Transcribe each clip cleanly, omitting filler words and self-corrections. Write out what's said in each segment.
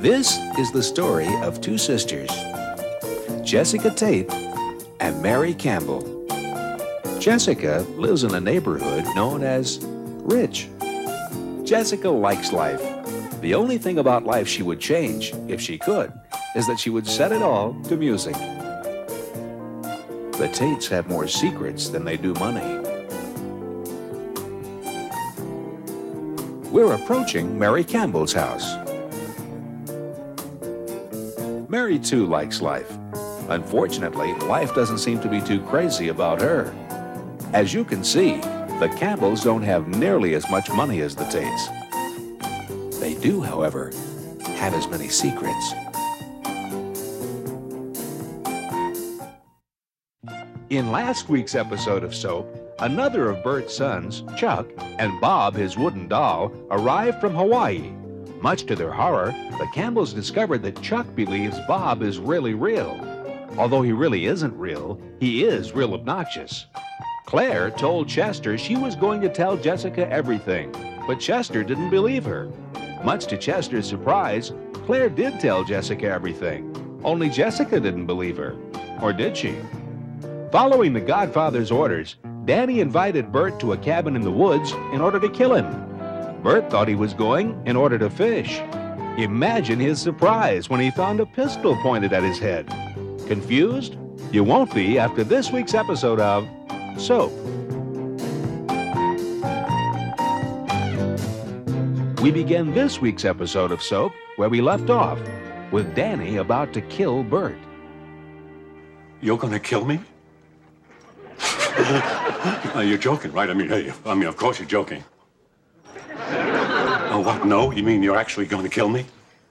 This is the story of two sisters, Jessica Tate and Mary Campbell. Jessica lives in a neighborhood known as Rich. Jessica likes life. The only thing about life she would change, if she could, is that she would set it all to music. The Tates have more secrets than they do money. We're approaching Mary Campbell's house. Mary, too, likes life. Unfortunately, life doesn't seem to be too crazy about her. As you can see, the Campbells don't have nearly as much money as the Tates. They do, however, have as many secrets. In last week's episode of Soap, another of Bert's sons, Chuck, and Bob, his wooden doll, arrived from Hawaii. Much to their horror, the Campbells discovered that Chuck believes Bob is really real. Although he really isn't real, he is real obnoxious. Claire told Chester she was going to tell Jessica everything, but Chester didn't believe her. Much to Chester's surprise, Claire did tell Jessica everything, only Jessica didn't believe her. Or did she? Following the Godfather's orders, Danny invited Bert to a cabin in the woods in order to kill him. Bert thought he was going in order to fish. Imagine his surprise when he found a pistol pointed at his head. Confused? You won't be after this week's episode of Soap. We begin this week's episode of Soap where we left off, with Danny about to kill Bert. You're gonna kill me? You're joking, right? I mean, of course you're joking. Oh, what? No? You mean you're actually going to kill me?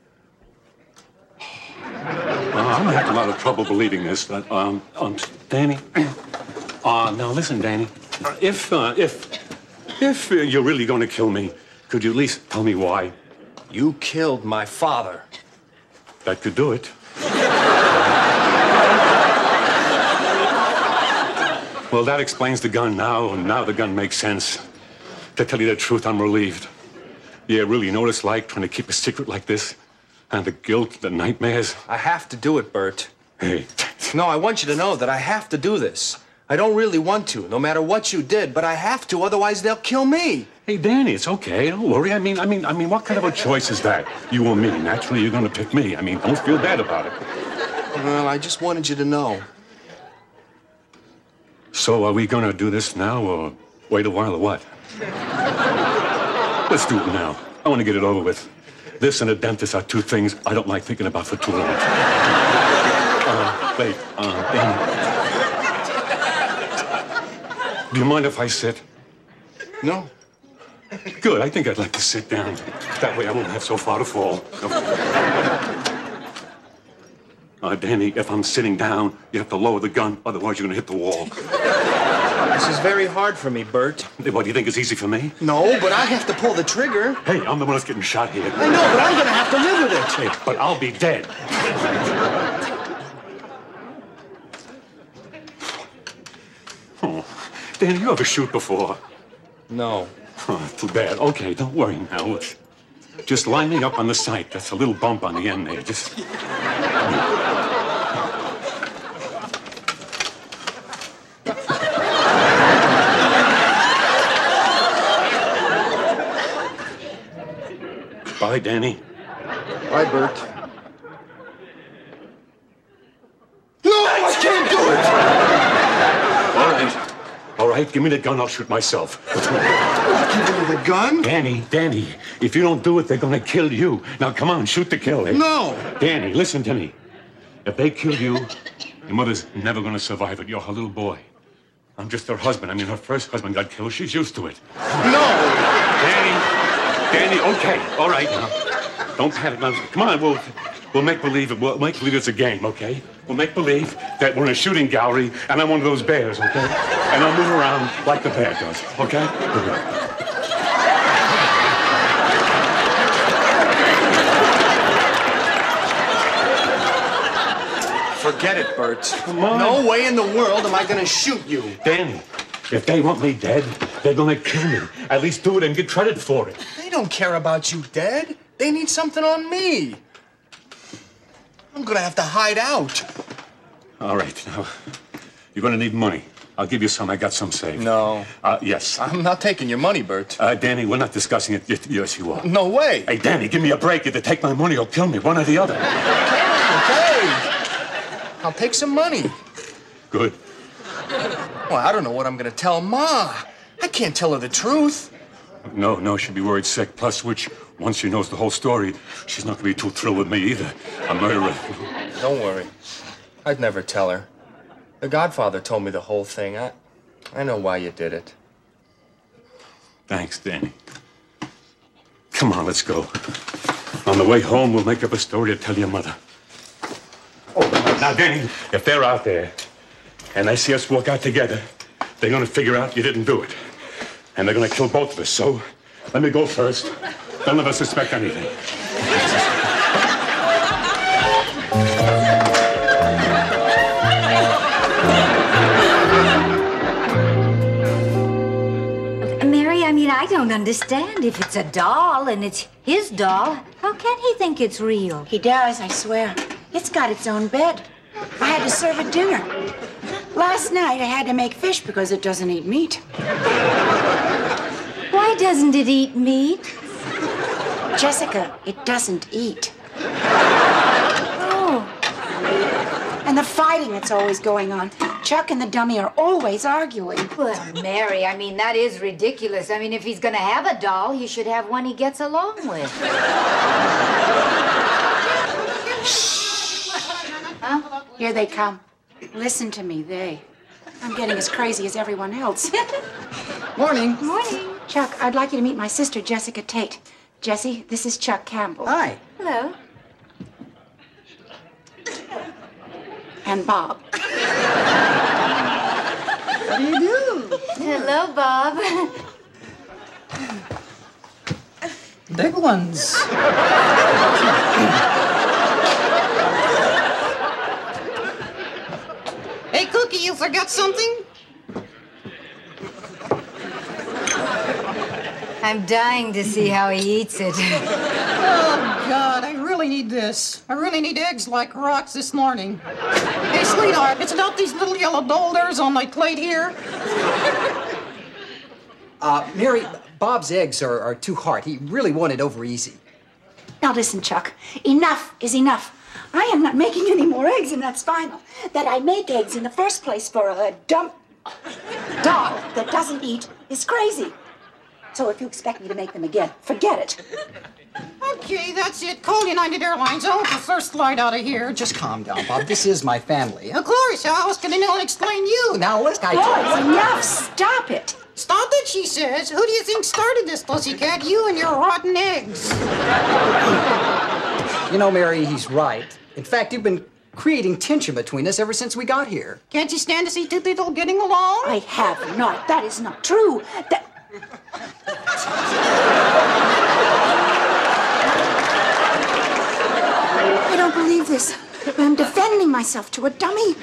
I'm having a lot of trouble believing this. Danny. Now listen, Danny. If you're really going to kill me, could you at least tell me why? You killed my father. That could do it. Well, that explains the gun now, and now the gun makes sense. To tell you the truth, I'm relieved. Yeah, really, you know what it's like trying to keep a secret like this? And the guilt, the nightmares. I have to do it, Bert. Hey. No, I want you to know that I have to do this. I don't really want to, no matter what you did, but I have to, otherwise they'll kill me. Hey, Danny, it's okay. Don't worry. I mean, what kind of a choice is that? You or me? Naturally, you're gonna pick me. I mean, don't feel bad about it. Well, I just wanted you to know. So, are we gonna do this now, or wait a while, or what? Let's do it now. I want to get it over with. This and a dentist are two things I don't like thinking about for too long. Wait, Danny. Do you mind if I sit? No. Good, I think I'd like to sit down. That way I won't have so far to fall. Danny, if I'm sitting down, you have to lower the gun, otherwise you're gonna hit the wall. This is very hard for me, Bert. What, do you think it's easy for me? No, but I have to pull the trigger. Hey, I'm the one that's getting shot here. I know, but I'm gonna have to live with it. Hey, but I'll be dead. Oh, Danny, you ever shoot before? No. Oh, too bad. Okay, don't worry now. Just line me up on the sight. That's a little bump on the end there. Just... Bye, Danny. Bye, Bert. No, I can't do it! All right, give me the gun, I'll shoot myself. Give me the gun? Danny, if you don't do it, they're gonna kill you. Now, come on, shoot to kill, eh? No! Danny, listen to me. If they kill you, your mother's never gonna survive it. You're her little boy. I'm just her husband. I mean, her first husband got killed. She's used to it. No! Danny, okay, all right now. Don't panic. Now, come on, we'll make believe it's a game, okay? We'll make believe that we're in a shooting gallery and I'm one of those bears, okay? And I'll move around like the bear does, okay? Forget it, Bert. Come on. No way in the world am I gonna shoot you. Danny, if they want me dead, they're gonna kill me. At least do it and get credit for it. They don't care about you dead. They need something on me. I'm gonna have to hide out. All right, now, you're gonna need money. I'll give you some. I got some saved. No. Yes. I'm not taking your money, Bert. Danny, we're not discussing it. Yes, you are. No way. Hey, Danny, give me a break. Either take my money or kill me, one or the other. Okay. I'll take some money. Good. Well, I don't know what I'm gonna tell Ma. I can't tell her the truth. No, she'd be worried sick. Plus, which, once she knows the whole story, she's not gonna be too thrilled with me either. A murderer. Don't worry. I'd never tell her. The Godfather told me the whole thing. I know why you did it. Thanks, Danny. Come on, let's go. On the way home, we'll make up a story to tell your mother. Oh, now, Danny, if they're out there and they see us walk out together, they're gonna figure out you didn't do it. And they're gonna kill both of us, so let me go first. None of us suspect anything. I don't understand. If it's a doll and it's his doll, how can he think it's real? He does, I swear. It's got its own bed. I had to serve it dinner. Last night, I had to make fish because it doesn't eat meat. Why doesn't it eat meat? Jessica, it doesn't eat. Oh. And the fighting that's always going on. Chuck and the dummy are always arguing. Well, Mary, that is ridiculous. If he's gonna have a doll, he should have one he gets along with. Shh. Huh? Here they come. Listen to me, I'm getting as crazy as everyone else. Morning. Morning. Chuck, I'd like you to meet my sister, Jessica Tate. Jessie, this is Chuck Campbell. Hi. Hello. And Bob. How do you do? Hello, Bob. Big ones. Hey, Cookie, you forgot something? I'm dying to see how he eats it. Oh, God, I really need this. I really need eggs like rocks this morning. Hey, sweetheart, it's about these little yellow boulders on my plate here. Mary, Bob's eggs are too hard. He really wanted over easy. Now listen, Chuck. Enough is enough. I am not making any more eggs, and that's final. That I make eggs in the first place for a dumb doll that doesn't eat is crazy. So if you expect me to make them again, forget it. Okay, that's it. Call United Airlines. I want the first flight out of here. Just calm down, Bob. This is my family. Of course, how else can anyone explain you? Now, listen, Oh, enough. Stop it. Stop it, she says. Who do you think started this, pussycat? You and your rotten eggs. You know, Mary, he's right. In fact, you've been creating tension between us ever since we got here. Can't you stand to see two people getting along? I have not. That is not true. I don't believe this. I'm defending myself to a dummy.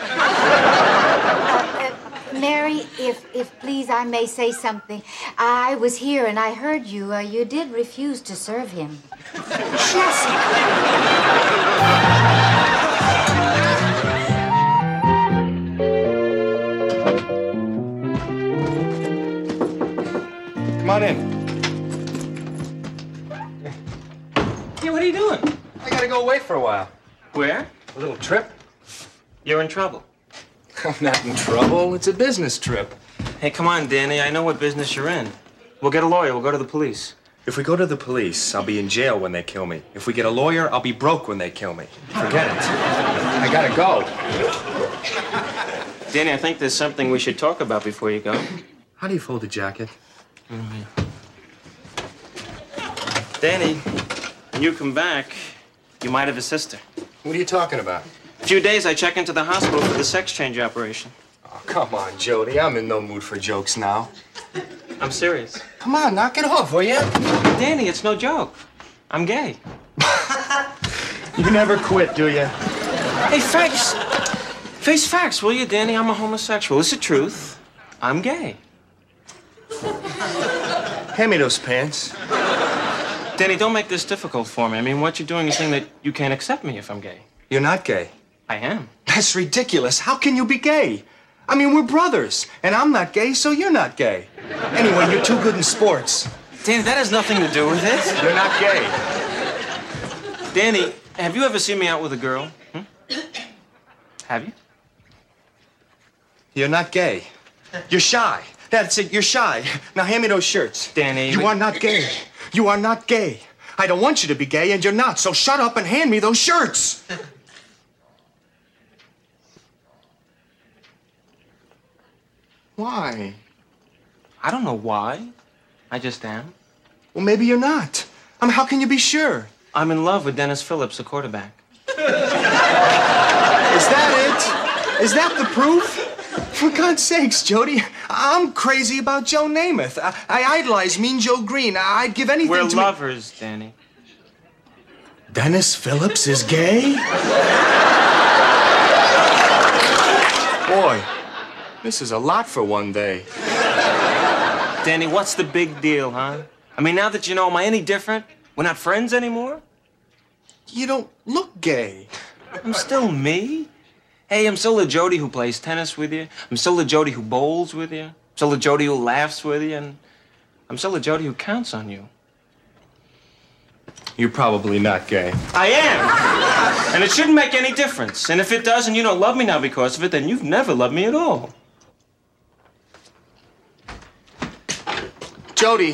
Mary, if please I may say something. I was here and I heard you. You did refuse to serve him. Come on in. Hey, what are you doing? I gotta go away for a while. Where? A little trip. You're in trouble. I'm not in trouble. It's a business trip. Hey, come on, Danny. I know what business you're in. We'll get a lawyer. We'll go to the police. If we go to the police, I'll be in jail when they kill me. If we get a lawyer, I'll be broke when they kill me. Forget it. I gotta go. Danny, I think there's something we should talk about before you go. How do you fold a jacket? Danny, when you come back, you might have a sister. What are you talking about? In a few days, I check into the hospital for the sex change operation. Oh, come on, Jody. I'm in no mood for jokes now. I'm serious. Come on, knock it off, will you? Danny, it's no joke. I'm gay. You never quit, do you? Hey, facts. Face facts, will you, Danny? I'm a homosexual. It's the truth. I'm gay. Hand me those pants. Danny, don't make this difficult for me. I mean, what you're doing is saying that you can't accept me if I'm gay. You're not gay. I am. That's ridiculous. How can you be gay? I mean, we're brothers, and I'm not gay, so you're not gay. Anyway, you're too good in sports. Danny, that has nothing to do with it. You're not gay. Danny, have you ever seen me out with a girl? Have you? You're not gay. You're shy. That's it, you're shy. Now hand me those shirts. Danny. You are not gay. You are not gay. I don't want you to be gay, and you're not, so shut up and hand me those shirts. Why? I don't know why. I just am. Well, maybe you're not. I mean, how can you be sure? I'm in love with Dennis Phillips, the quarterback. Is that it? Is that the proof? For God's sakes, Jody, I'm crazy about Joe Namath. I idolize Mean Joe Green. I'd give anything We're to... lovers, Danny. Dennis Phillips is gay? Boy, this is a lot for one day. Danny, what's the big deal, huh? I mean, now that you know, am I any different? We're not friends anymore? You don't look gay. I'm still me. Hey, I'm still the Jody who plays tennis with you. I'm still the Jody who bowls with you. I'm still the Jody who laughs with you. And I'm still the Jody who counts on you. You're probably not gay. I am. And it shouldn't make any difference. And if it does and you don't love me now because of it, then you've never loved me at all. Jody.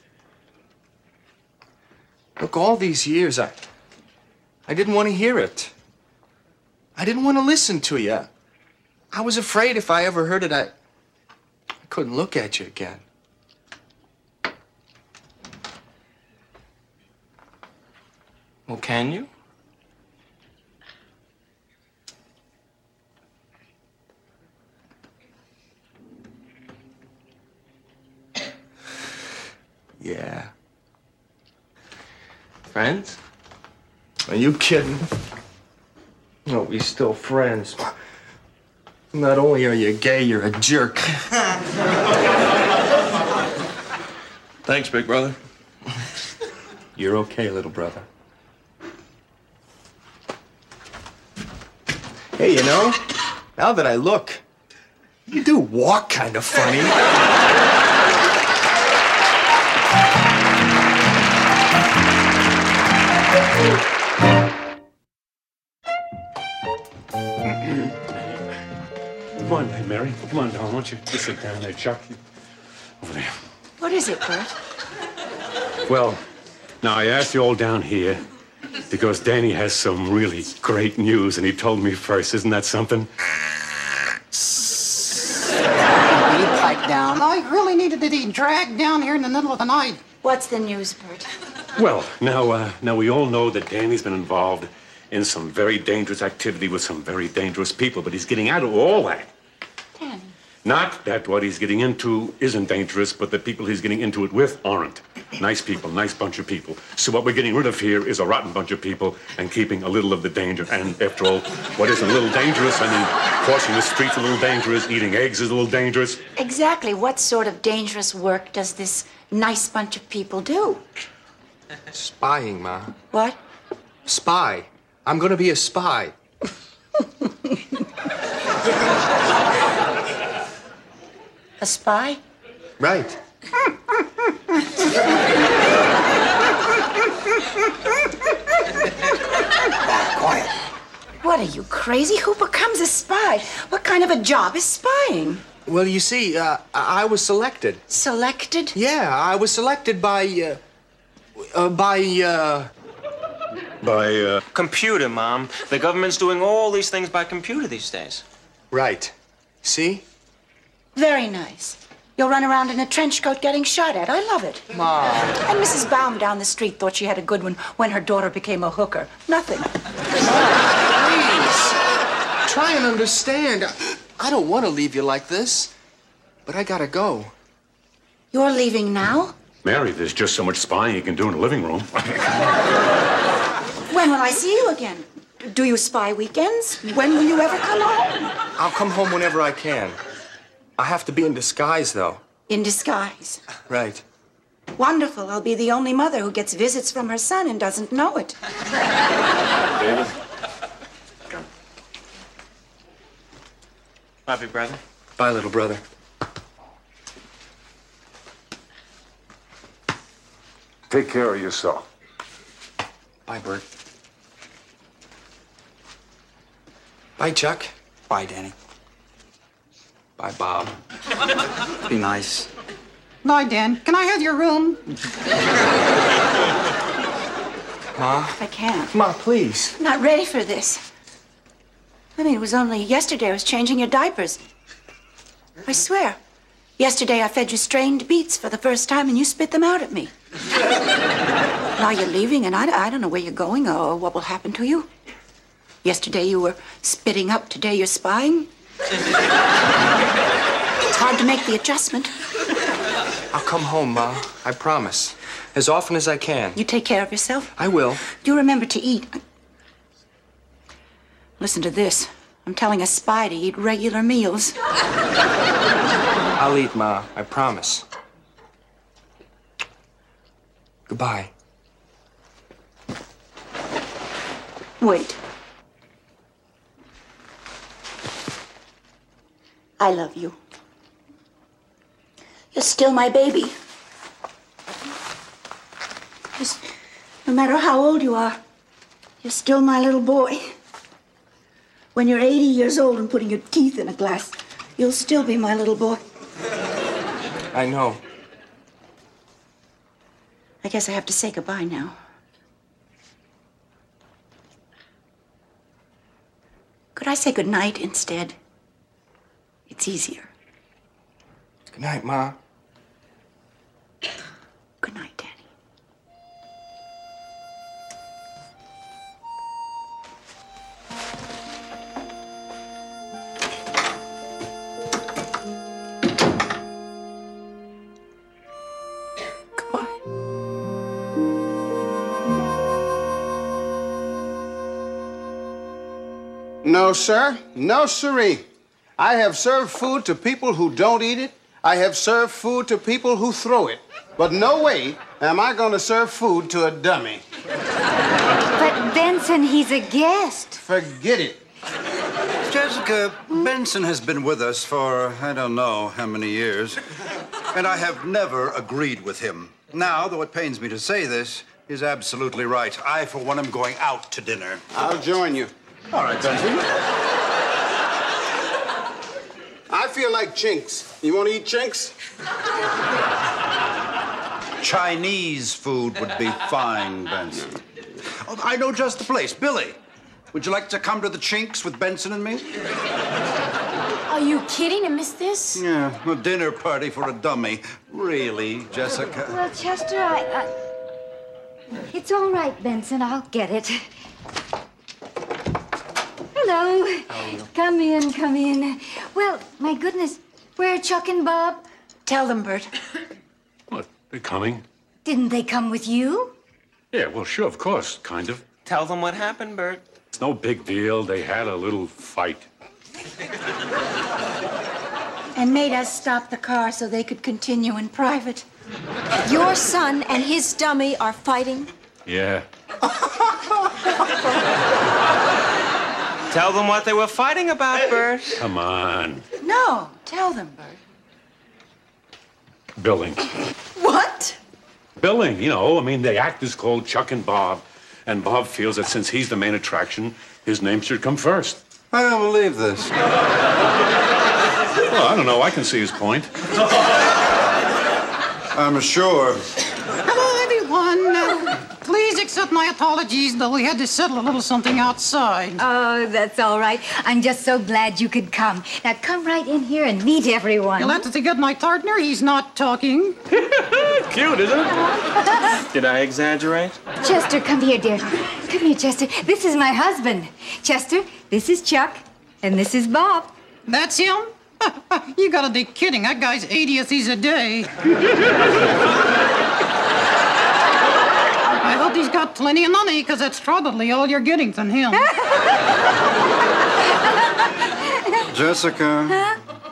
Look, all these years, I didn't want to hear it. I didn't want to listen to you. I was afraid if I ever heard it, I couldn't look at you again. Well, can you? Yeah. Friends? Are you kidding? No, we're still friends. Not only are you gay, you're a jerk. Thanks, big brother. You're okay, little brother. Hey, you know, now that I look, you do walk kind of funny. Come on, hey, Mary. Come on down. Why don't you just sit down there, Chuck? Over there. What is it, Bert? Well, now I asked you all down here because Danny has some really great news, and he told me first. Isn't that something? Will you pipe down? I really needed to be dragged down here in the middle of the night. What's the news, Bert? Well, now we all know that Danny's been involved in some very dangerous activity with some very dangerous people, but he's getting out of all that. Danny. Not that what he's getting into isn't dangerous, but the people he's getting into it with aren't. Nice people, nice bunch of people. So what we're getting rid of here is a rotten bunch of people and keeping a little of the danger. And after all, what isn't a little dangerous? I mean, crossing the street's a little dangerous, eating eggs is a little dangerous. Exactly what sort of dangerous work does this nice bunch of people do? Spying, Ma. What? Spy. I'm gonna be a spy. A spy? Right. Quiet. What are you, crazy? Who becomes a spy? What kind of a job is spying? Well, you see, I was selected. Selected? Yeah, I was selected by Computer, Mom. The government's doing all these things by computer these days. Right. See? Very nice. You'll run around in a trench coat getting shot at. I love it. Ma. And Mrs. Baum down the street thought she had a good one when her daughter became a hooker. Nothing. Please. Try and understand. I don't want to leave you like this, but I gotta go. You're leaving now? Mary, there's just so much spying you can do in the living room. When will I see you again? Do you spy weekends? When will you ever come home? I'll come home whenever I can. I have to be in disguise, though. In disguise. Right. Wonderful. I'll be the only mother who gets visits from her son and doesn't know it. David, Love you, brother. Bye, little brother. Take care of yourself. Bye, Bert. Bye, Chuck. Bye, Danny. Bye, Bob. Be nice. Bye, Dan. Can I have your room? Ma? I can't. Ma, please. I'm not ready for this. I mean, it was only yesterday I was changing your diapers. I swear. Yesterday I fed you strained beets for the first time and you spit them out at me. Now you're leaving and I don't know where you're going or what will happen to you. Yesterday you were spitting up, today you're spying. It's hard to make the adjustment. I'll come home, Ma. I promise. As often as I can. You take care of yourself. I will. Do remember to eat. Listen to this. I'm telling a spy to eat regular meals. I'll eat, Ma. I promise. Goodbye. Wait. I love you. You're still my baby. Just, no matter how old you are, you're still my little boy. When you're 80 years old and putting your teeth in a glass, you'll still be my little boy. I know. I guess I have to say goodbye now. Could I say goodnight instead? It's easier. Good night, Ma. Good night, Danny. Goodbye. No, sir. No, siree. I have served food to people who don't eat it. I have served food to people who throw it. But no way am I going to serve food to a dummy. But Benson, he's a guest. Forget it. Jessica, Benson has been with us for I don't know how many years, and I have never agreed with him. Now, though it pains me to say this, he's absolutely right. I, for one, am going out to dinner. I'll join you. All right, Benson. I feel like chinks. You want to eat chinks? Chinese food would be fine, Benson. Oh, I know just the place. Billy, would you like to come to the Chinks with Benson and me? Are you kidding? I missed this? Yeah, a dinner party for a dummy. Really, Jessica? Well, Chester, It's all right, Benson. I'll get it. Hello. How are you? Come in, come in. Well, my goodness, where are Chuck and Bob? Tell them, Bert. What? They're coming? Didn't they come with you? Yeah, well, sure, of course, kind of. Tell them what happened, Bert. It's no big deal. They had a little fight. And made us stop the car so they could continue in private. Your son and his dummy are fighting? Yeah. Tell them what they were fighting about, Bert. Come on. No, tell them, Bert. Billing. What? Billing, you know, I mean, the act is called Chuck and Bob. And Bob feels that since he's the main attraction, his name should come first. I don't believe this. Well, I don't know. I can see his point. I'm sure. Hello, everyone. Please accept my apologies, though we had to settle a little something outside. Oh, that's all right. I'm just so glad you could come. Now, come right in here and meet everyone. You'll have to forget my partner. He's not talking. Cute, isn't it? Did I exaggerate? Chester, come here, dear. Come here, Chester. This is my husband. Chester, this is Chuck, and this is Bob. That's him? You gotta be kidding. That guy's 80th he's a day. I hope he's got plenty of money, because that's probably all you're getting from him. Jessica. Huh?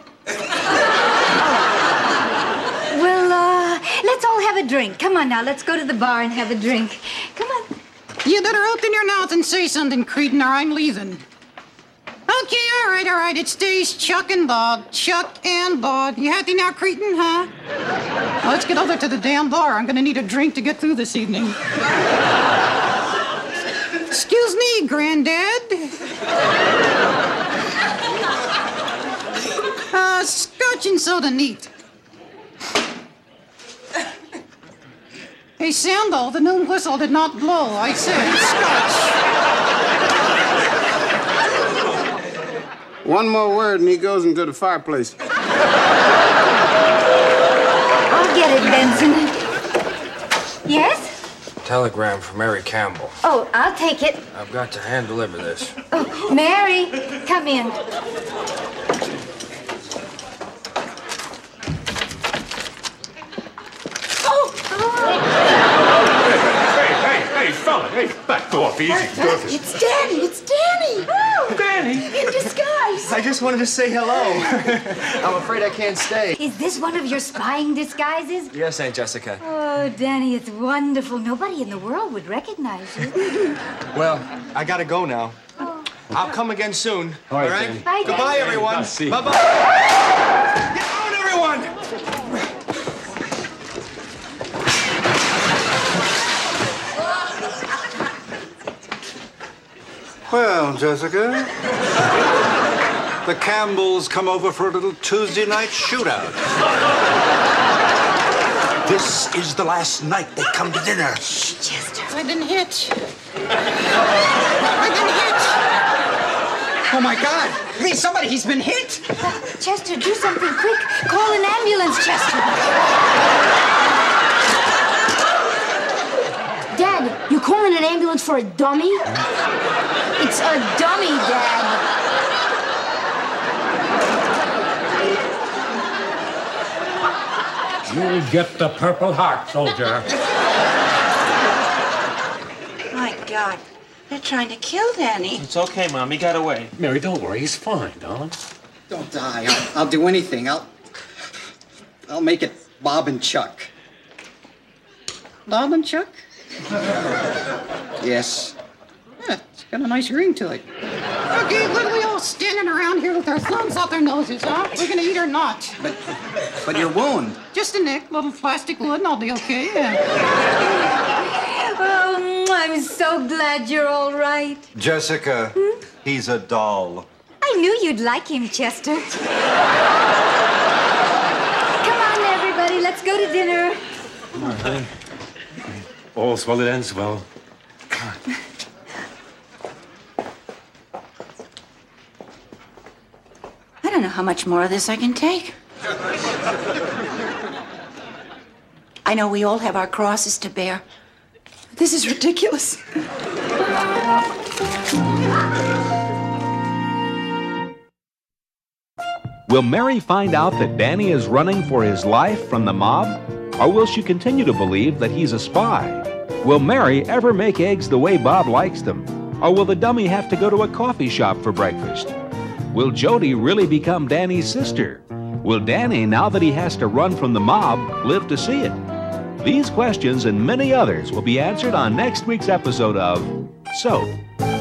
Well, let's all have a drink. Come on now, let's go to the bar and have a drink. Come on. You better open your mouth and say something, cretin, or I'm leaving. Okay, all right. It stays Chuck and Bob. Chuck and Bob. You happy now, cretin, huh? Well, let's get over to the damn bar. I'm gonna need a drink to get through this evening. Excuse me, Granddad. Scotch and soda neat. Hey, Sandal, the noon whistle did not blow. I said Scotch. One more word and he goes into the fireplace. I'll get it, Benson. Yes? Telegram from Mary Campbell. Oh, I'll take it. I've got to hand deliver this. Oh, Mary, come in. Hey, fella, hey, back off, easy. It's Danny. It's Danny. Oh, Danny? In disguise. I just wanted to say hello. I'm afraid I can't stay. Is this one of your spying disguises? Yes, Aunt Jessica. Oh, Danny, it's wonderful. Nobody in the world would recognize you. Well, I gotta go now. I'll come again soon. All right, right? Danny. Bye, Danny. Goodbye, everyone. See you. Bye-bye. Get on, everyone! Well, Jessica, the Campbells come over for a little Tuesday night shootout. This is the last night they come to dinner. Chester. I've been hit. I've been hit. Oh, my God. Please, somebody, he's been hit. Chester, do something quick. Call an ambulance, Chester. Dad, you calling an ambulance for a dummy? It's a dummy, Dad. You'll get the Purple Heart, soldier. My God. They're trying to kill Danny. It's okay, Mom. He got away. Mary, don't worry. He's fine, darling. Don't die. I'll do anything. I'll make it Bob and Chuck. Bob and Chuck? Yes. Yeah, it's got a nice ring to it. Okay, what are we all standing around here with our thumbs up our noses, huh? We're gonna eat or not? But your wound. Just a nick, little plastic wood, and I'll be okay, yeah. Oh, I'm so glad you're all right. Jessica, he's a doll. I knew you'd like him, Chester. Come on, everybody, let's go to dinner. Come on, honey. All's well that ends well. Come on. I don't know how much more of this I can take. I know we all have our crosses to bear. This is ridiculous. Will Mary find out that Danny is running for his life from the mob? Or will she continue to believe that he's a spy? Will Mary ever make eggs the way Bob likes them? Or will the dummy have to go to a coffee shop for breakfast? Will Jody really become Danny's sister? Will Danny, now that he has to run from the mob, live to see it? These questions and many others will be answered on next week's episode of Soap.